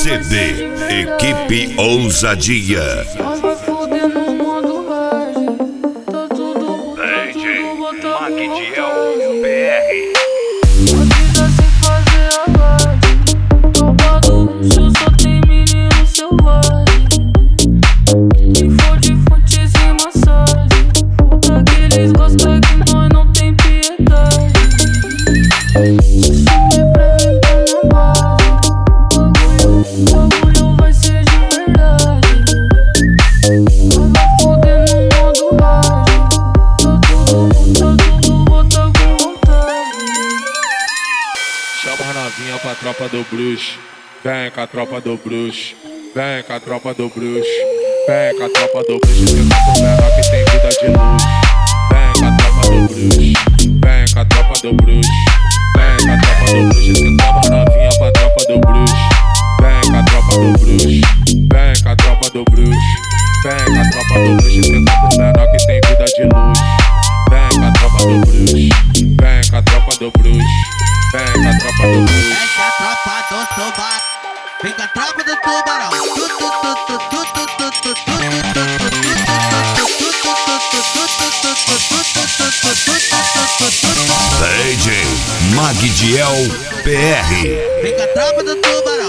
CD Equipe Ousadia. Nós vai foder no modo hard. Tá tudo Magdiel PR. Avisa sem fazer alarde. Tropa do luxo só tem menino selvagem. Se for de fontes e massagem, puta que eles gostam que nós não tem piedade. Se subir pra entrar na base, o bagulho vai ser de verdade. Nós vai foder no modo hard. Tá tudo bota com vontade. Chama a novinha pra tropa do bruxo. Vem com a tropa do bruxo. Vem com a tropa do bruxo. Vem com a tropa do bruxo. Você tá com menor que tem vida de luxo. Vem com a tropa do bruxo. Vem com a tropa do bruxo. Vem com a tropa do bruxo. Você toma novinha pra tropa do bruxo. Vem com a tropa do bruxo. Vem com a tropa do bruxo. Vem com a tropa do bruxo. Você tá com menor que tem vida de luxo. Vem com a tropa do bruxo. Vem com a tropa do bruxo. Vem com a tropa do bruxo. Essa é a tropa do tubarão. Vem com a tropa do tubarão. DJ Magdiel PR. Vem com a tropa do tubarão.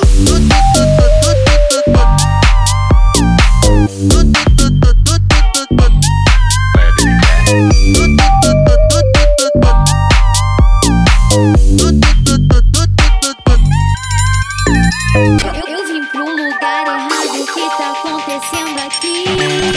Eu vim pro lugar errado, o que tá acontecendo aqui?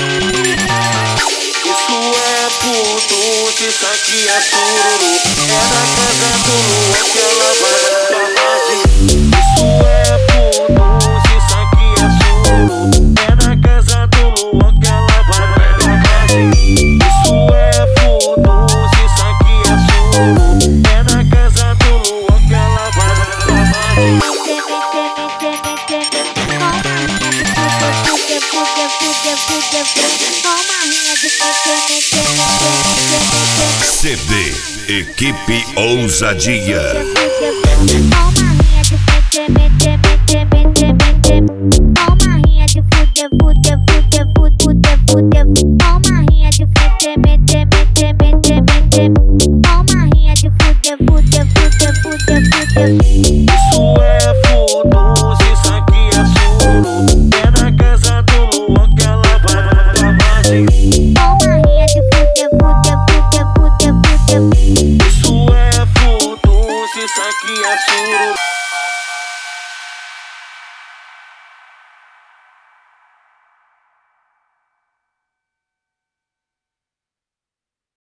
Isso é puto, isso aqui é sururu. É na casa do Luan que ela vai falar de. Isso é puto, isso aqui é sururu. É na casa do Luan que ela vai falar de. Isso é puto, isso aqui é sururu. É na casa do Luan que ela vai falar de. CD Equipe Ousadia. Isso é fudoso, isso aqui é sururu. É na casa do Luan que ela vai falar de. Isso é fudoso, isso aqui é sururu.